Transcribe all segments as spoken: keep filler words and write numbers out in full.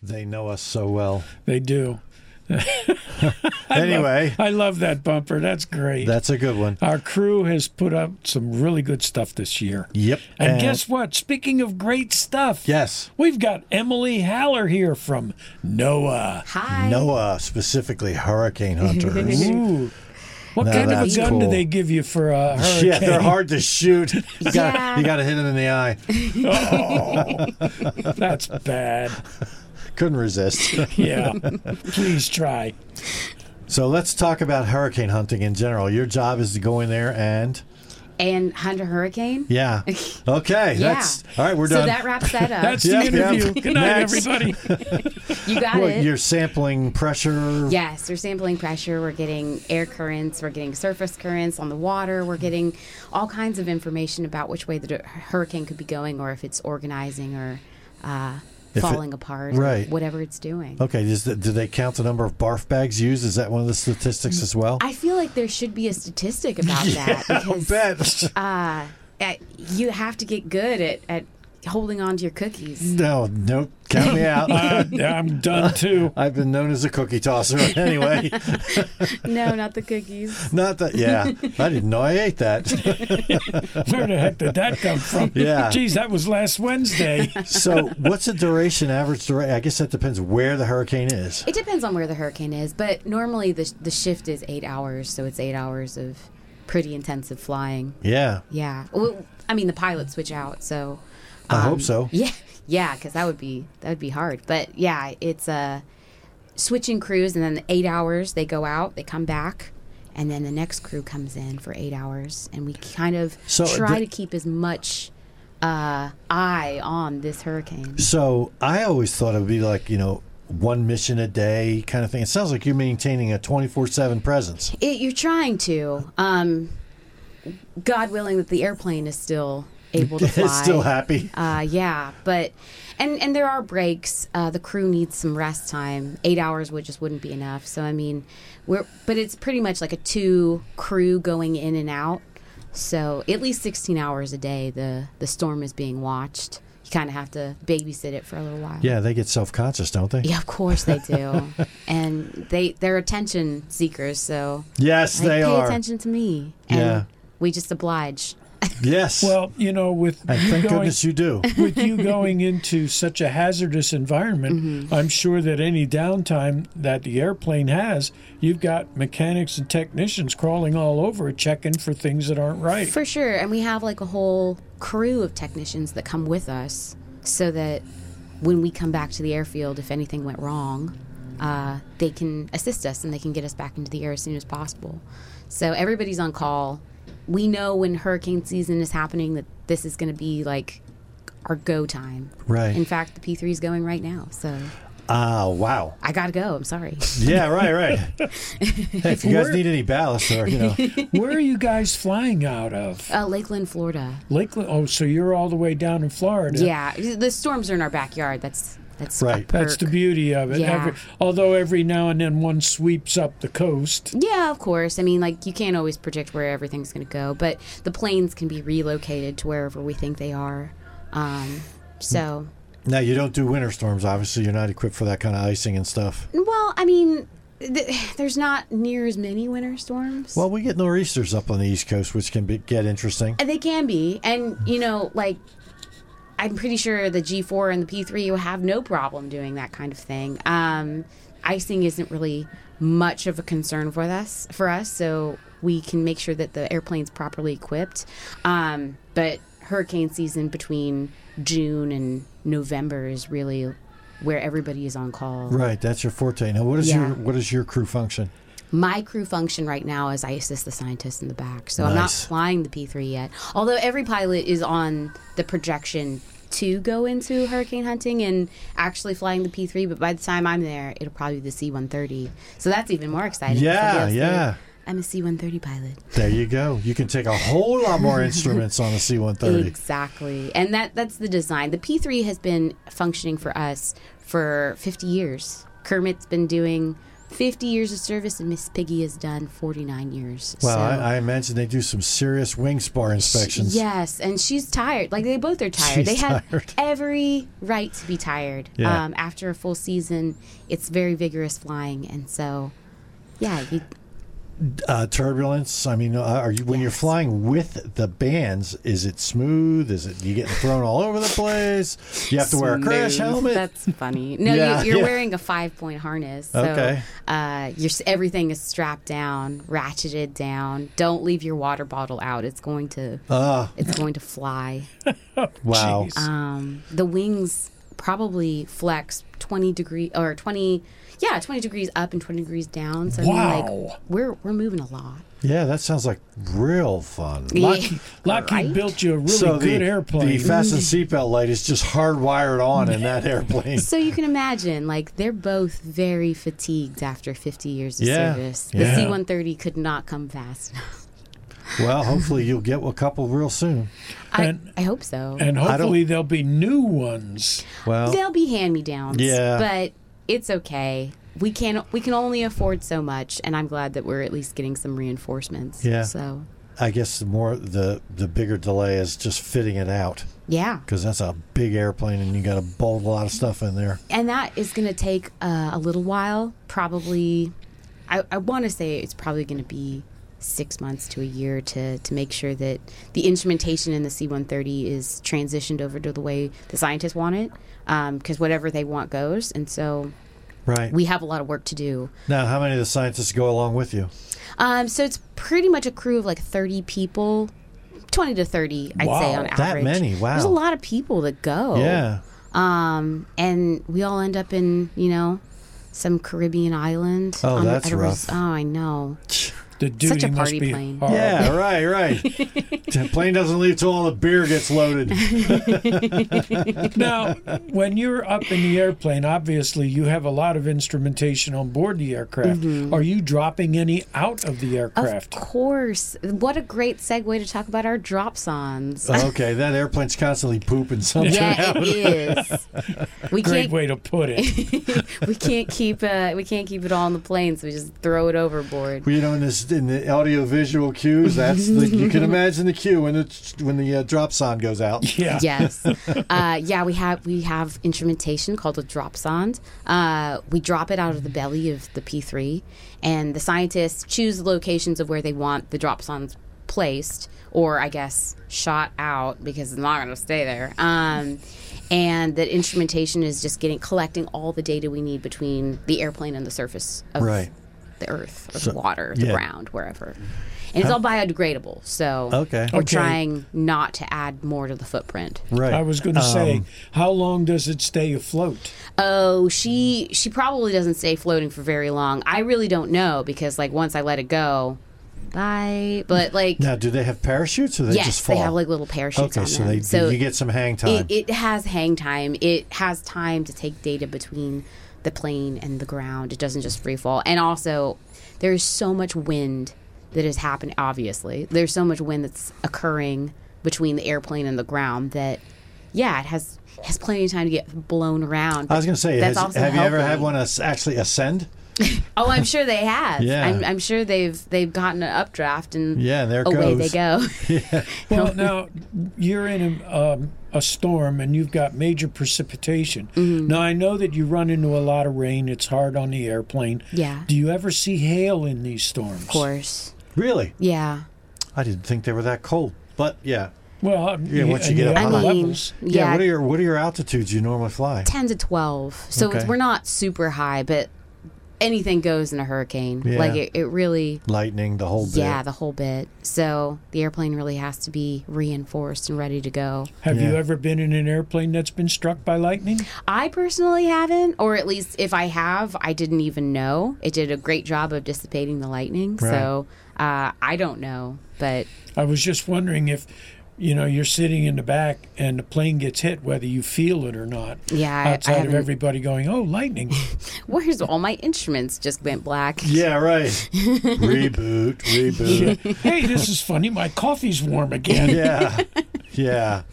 They know us so well. They do. Anyway. I love, I love that bumper. That's great. That's a good one. Our crew has put up some really good stuff this year. Yep. And, And- guess what? Speaking of great stuff. Yes. We've got Emily Haller here from NOAA. Hi. NOAA, specifically hurricane hunters. Ooh. What Now kind of a that's gun cool. do they give you for a hurricane? Yeah, they're hard to shoot. You got Yeah. you got to hit them in the eye. Oh, that's bad. Couldn't resist. Yeah. Please try. So let's talk about hurricane hunting in general. Your job is to go in there and And hunt a hurricane? yeah. Okay. Yeah. That's all right. We're so done. that wraps that up. That's Yep, the interview. yep. Good night, Next. everybody. You got What, it. you're sampling pressure. Yes, we're sampling pressure. We're getting air currents. We're getting surface currents on the water. We're getting all kinds of information about which way the hurricane could be going, or if it's organizing or uh, If it- falling apart, right. or whatever it's doing. Okay. Does the, do they count the number of barf bags used? Is that one of the statistics as well? I feel like there should be a statistic about that I'll because bet. uh, uh, you have to get good at, at holding on to your cookies. No, no, count me out. Uh, I'm done too. I've been known as a cookie tosser anyway. No, not the cookies. Not that, yeah. I didn't know I ate that. Where the heck did that come from? Yeah. Geez, that was last Wednesday. So, what's the duration, average duration? I guess that depends where the hurricane is. It depends on where the hurricane is, but normally the the shift is eight hours, so it's eight hours of pretty intensive flying. Yeah, Yeah, well, I mean the pilots switch out, so I um, hope so. Yeah, yeah, because that would be that would be hard. But yeah, it's uh, switching crews, and then the eight hours they go out, they come back, and then the next crew comes in for eight hours, and we kind of So, try the- to keep as much uh, eye on this hurricane. So, I always thought it would be like, you know, one mission a day kind of thing. It sounds like you're maintaining a twenty-four seven presence. It, you're trying to. Um, God willing that the airplane is still able to fly. It's still happy. Uh, yeah, but and and there are breaks. Uh, the crew needs some rest time. Eight hours would just wouldn't be enough. So I mean, we're but it's pretty much like a two crew going in and out. So at least sixteen hours a day, the the storm is being watched. You kind of have to babysit it for a little while. Yeah, they get self-conscious, don't they? Yeah, of course they do. And they they're attention seekers, so Yes, like, they pay are. attention to me. And Yeah. we just oblige. Yes. Well, you know, with and you thank going, goodness you do. with you going into such a hazardous environment, Mm-hmm. I'm sure that any downtime that the airplane has, you've got mechanics and technicians crawling all over it, checking for things that aren't right. For sure. And we have like a whole crew of technicians that come with us so that when we come back to the airfield, if anything went wrong, uh, they can assist us and they can get us back into the air as soon as possible. So everybody's on call. We know when hurricane season is happening that this is going to be like our go time. Right. In fact, the P three is going right now. So Ah, wow. I got to go. I'm sorry. Yeah, right, right. Hey, if you guys Where- need any ballast or, you know. Where are you guys flying out of? Uh, Lakeland, Florida. Lakeland? Oh, so you're all the way down in Florida. Yeah. The storms are in our backyard. That's that's a Right. That's the perk. beauty of it. Yeah. Every, although every now and then one sweeps up the coast. Yeah, of course. I mean, like, you can't always predict where everything's going to go, but the planes can be relocated to wherever we think they are. Um, so, Now, you don't do winter storms, obviously. You're not equipped for that kind of icing and stuff. well, I mean, th- there's not near as many winter storms. Well, we get nor'easters up on the East Coast, which can be, get interesting. And they can be. And, you know, like, I'm pretty sure the G four and the P three will have no problem doing that kind of thing. Um, icing isn't really much of a concern for us, for us, so we can make sure that the airplane's properly equipped. Um, but hurricane season between June and November is really where everybody is on call. Right, that's your forte. Now, what is Yeah. your what is your crew function? My crew function right now is I assist the scientists in the back. So I'm not Nice. flying the P three yet. Although every pilot is on the projection to go into hurricane hunting and actually flying the P three, but by the time I'm there, it'll probably be the C one thirty. So that's even more exciting. 'cause I'll be Yeah, able to say, yeah. I'm a C one thirty pilot. There you go. You can take a whole lot more instruments on a C one thirty. Exactly. And that that's the design. The P three has been functioning for us for fifty years. Kermit's been doing fifty years of service, and Miss Piggy has done forty-nine years. Well, so. I, I imagine they do some serious wing spar inspections. Yes, and she's tired. Like, they both are tired. She's they have tired. every right to be tired. Yeah. Um, after a full season, it's very vigorous flying, and so, yeah, you, Uh, turbulence. I mean, uh, are you when you're Yes. flying with the bands? Is it smooth? Is it you getting thrown all over the place? You have to wear a crash Smooth. helmet. That's funny. No, Yeah, you, you're yeah. wearing a five-point harness. So, Okay. Uh, your everything is strapped down, ratcheted down. Don't leave your water bottle out. It's going to Ah, it's going to fly. wow. Jeez. Um, the wings probably flex twenty degree or twenty. Yeah, twenty degrees up and twenty degrees down. So I mean, Wow. like we're we're moving a lot. Yeah, that sounds like real fun. Lockheed, Lockheed Right? built you a really so good the, airplane. the fasten seatbelt light is just hardwired on in that airplane. So you can imagine, like, they're both very fatigued after fifty years of Yeah, service. The yeah. C one thirty could not come fast enough. Well, hopefully you'll get a couple real soon. I, And- I hope so. and I don't- hopefully there'll be new ones. Well, They'll be hand-me-downs. Yeah. But it's okay. We can we can only afford so much, and I'm glad that we're at least getting some reinforcements. Yeah. So, I guess the more the the bigger delay is just fitting it out yeah. because that's a big airplane and you got to bolt a lot of stuff in there. And that is going to take uh, a little while. Probably, I, I want to say it's probably going to be six months to a year to, to make sure that the instrumentation in the C one thirty is transitioned over to the way the scientists want it, because whatever they want goes. And so Right. we have a lot of work to do. Now, how many of the scientists go along with you? Um, so it's pretty much a crew of like thirty people, twenty to thirty, I'd say, Wow. on That average. many? Wow. There's a lot of people that go. Yeah. Um, and we all end up in, you know, some Caribbean island. Oh, on- that's at a res- rough. Oh, I know. The duty Such a must party be plane. horrible. Yeah, right, right. The plane doesn't leave till all the beer gets loaded. Now, when you're up in the airplane, obviously you have a lot of instrumentation on board the aircraft. Are you dropping any out of the Mm-hmm. Of aircraft? course. What a great segue to talk about our drop sons. Okay, that airplane's constantly pooping something Yeah, out. it is. We Great can't way to put it. we can't keep uh, we can't keep it all on the plane, so we just throw it overboard. You know, in this in the audio visual cues, that's the, you can imagine the cue when the when the uh, drop sign goes out. Yeah. Yes. Uh, yeah, we have we have instrumentation called a drop sonde. Uh, we drop it out of the belly of the P three, and the scientists choose the locations of where they want the drop sondes placed, or I guess shot out because it's not going to stay there. Um, and that instrumentation is just getting collecting all the data we need between the airplane and the surface of Right. the earth, or So- the water, the yeah. ground, wherever. And it's all biodegradable, so Okay. we're Okay. trying not to add more to the footprint. Right. I was going to Um, say, how long does it stay afloat? Oh, she she probably doesn't stay floating for very long. I really don't know because like once I let it go, bye. But like Now, do they have parachutes or they yes, just fall? they have like little parachutes okay, on so them. they so you get some hang time. it, it has hang time. It has time to take data between the plane and the ground. It doesn't just free fall. And also, there's so much wind that is happening. Obviously, there's so much wind that's occurring between the airplane and the ground that, yeah, it has has plenty of time to get blown around. I was going to say, That's has, also have you ever had helping. one as- actually ascend? Oh, I'm sure they have. Yeah. I'm, I'm sure they've they've gotten an updraft and Yeah, there it away goes. they go. Well, now you're in a, um, a storm and you've got major precipitation. Mm-hmm. Now I know that you run into a lot of rain. It's hard on the airplane. Yeah, Do you ever see hail in these storms? of course. Really? Yeah. I didn't think they were that cold. But yeah. Well, um, Yeah, once you and get up have high. I mean, levels. Yeah, Yeah, what are your what are your altitudes you normally fly? ten to twelve. So Okay. we're not super high, but anything goes in a hurricane. Yeah. Like it, it really, Lightning, the whole bit. yeah, the whole bit. So the airplane really has to be reinforced and ready to go. Have you Yeah. ever been in an airplane that's been struck by lightning? I personally haven't, or at least if I have, I didn't even know. It did a great job of dissipating the lightning. So uh, I don't know, but I was just wondering if, you know, you're sitting in the back and the plane gets hit, whether you feel it or not. yeah, I, I Outside of haven't. everybody going, oh, lightning. Where's all my instruments just went black? Yeah, right. reboot, reboot. Hey, this is funny. My coffee's warm again. Yeah. Yeah.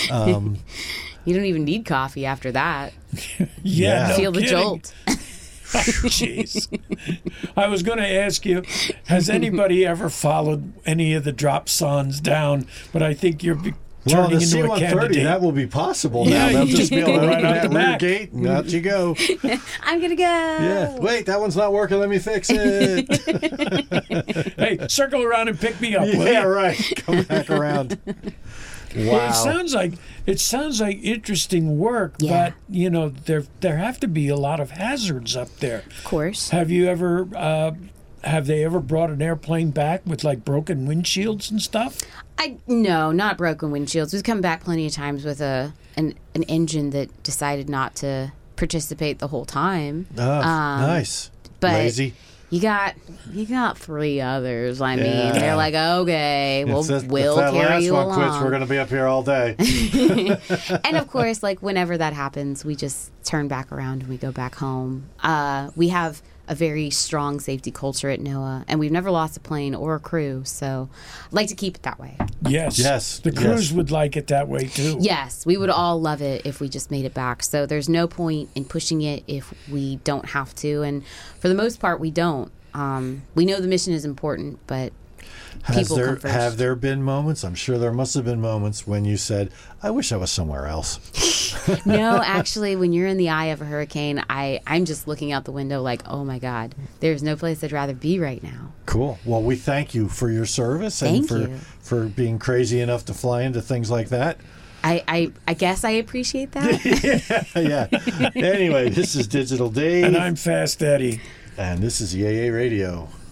Um, You don't even need coffee after that. Yeah, Yeah. no Feel the kidding. jolt. Jeez. I was going to ask you, has anybody ever followed any of the drop sons down? But I think you're be- Well, turning the C into a one thirty, candidate. that will be possible Yeah, now. They'll you just be able to right open out that the rear back. gate and out you go. I'm gonna go. Yeah. Wait, that one's not working. Let me fix it. Hey, circle around and pick me up, will Yeah, you? right. Come back around. Well, Wow. it sounds like it sounds like interesting work, Yeah. but you know there there have to be a lot of hazards up there. Of course. Have you ever uh, have they ever brought an airplane back with like broken windshields and stuff? I no, not broken windshields. We've come back plenty of times with a an an engine that decided not to participate the whole time. Oh, Um, nice. but Lazy. You got you got three others. I mean, Yeah. they're like, okay, we'll It's just- we'll if that carry last you one along. quits, we're going to be up here all day. And of course, like whenever that happens, we just turn back around and we go back home. Uh, we have a very strong safety culture at NOAA, and we've never lost a plane or a crew. So, I'd like to keep it that way. Yes. Yes, The crews yes. would like it that way too. Yes, we would all love it if we just made it back. So there's no point in pushing it if we don't have to, and for the most part, we don't. Um, we know the mission is important, but Has people there come first. have there been moments? I'm sure there must have been moments when you said, "I wish I was somewhere else." No, actually, when you're in the eye of a hurricane, I, I'm just looking out the window like, oh my God, there's no place I'd rather be right now. Cool. Well, we thank you for your service Thank and for you. for being crazy enough to fly into things like that. I, I, I guess I appreciate that. Yeah. Anyway, this is Digital Dave, And I'm Fast Eddie. and this is E A A Radio.